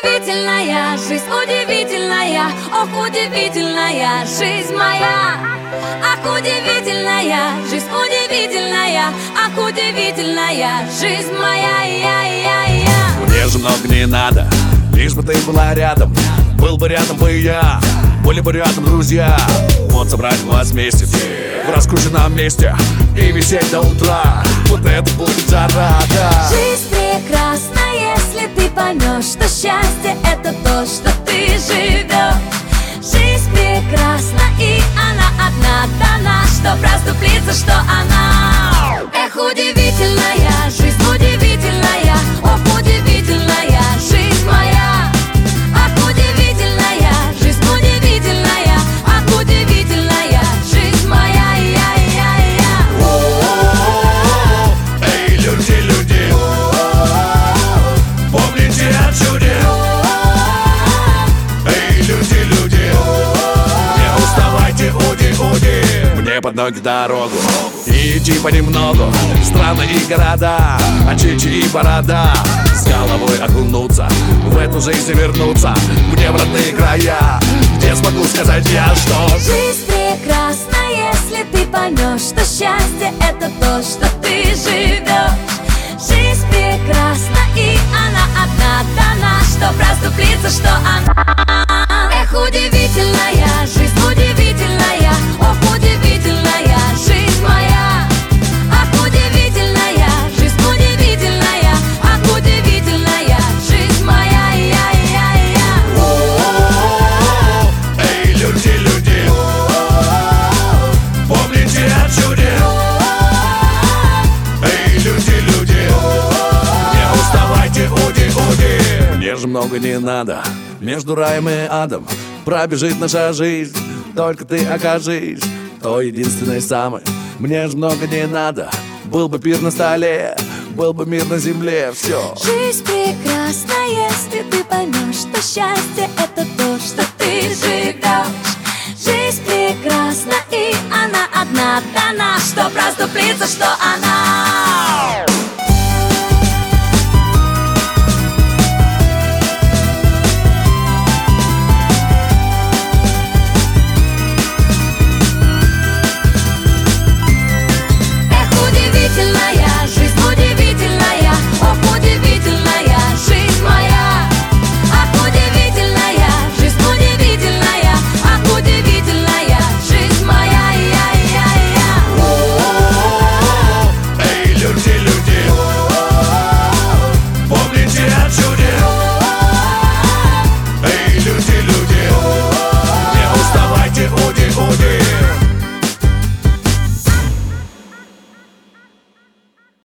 удивительная жизнь, удивительная, ох, удивительная жизнь моя. Ах, удивительная жизнь, удивительная, ах, удивительная жизнь моя. Мне же много не надо, лишь бы ты была рядом. Был бы рядом бы я, были бы рядом друзья. Вот собрать вас вместе в раскрученном месте и висеть до утра. Вот это будет зарада. Жизнь прекрасна, если ты поймешь, что счастье — это то, что ты живешь. Жизнь прекрасна, и она одна дана, что проступлится, что она. Эх, удивительная жизнь, удивительная, ох, удивительная жизнь моя. Ах, удивительная жизнь, удивительная, ах, удивительная жизнь моя. Эй, люди, помните о чуде. Эй, люди, не уставайте, уди, мне под ноги дорогу и идти понемногу. Страны и города, очичи и борода. С головой окунуться, в эту жизнь вернуться, мне в родные края, где смогу сказать я, что жизнь прекрасна, если ты поймешь, что счастье — это то, что ты живешь. Жизнь прекрасна, и она одна дана, что проступлится, что она. Эх, удивительная жизнь, удивительная, ох, удивительная жизнь моя. Ах, удивительная жизнь, удивительная, ах, удивительная жизнь моя. Эй, люди, помните о чуде. Эй, люди, не уставайте, уди. Мне же много не надо, между раем и адом пробежит наша жизнь. Только ты окажись той единственной самой. Мне же много не надо, был бы пир на столе, был бы мир на земле, все. Жизнь прекрасна, если ты поймешь, что счастье — это то, что ты живешь. Жизнь прекрасна, и она одна дана, что проступлится, что она. Удивительная жизнь, удивительная, ох, удивительная жизнь моя. Ах, удивительная жизнь, удивительная, ах, удивительная жизнь моя. Эй, люди, помните о чуде.